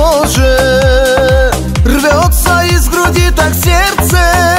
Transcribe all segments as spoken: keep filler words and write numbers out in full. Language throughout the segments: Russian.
тоже. Рвется из груди так сердце,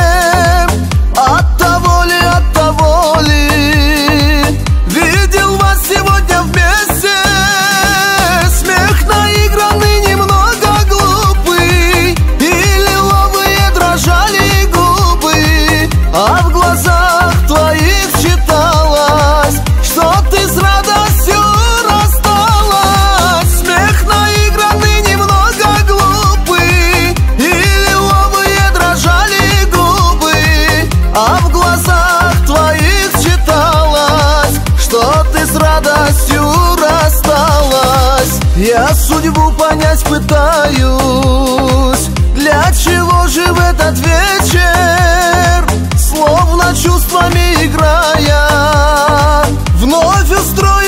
от того ли, от того ли. Видел вас сегодня вместе, смех наигранный, немного глупый, и лиловые дрожали губы, а в глазах твоих читалось, что ты с радостью рассталась. Смех наигранный, немного глупый, и лиловые дрожали губы, а в глазах твоих читалось, что ты с радостью рассталась. Я судьбу понять пытаюсь, для чего же в этот вечер, словно чувствами играя, вновь устроить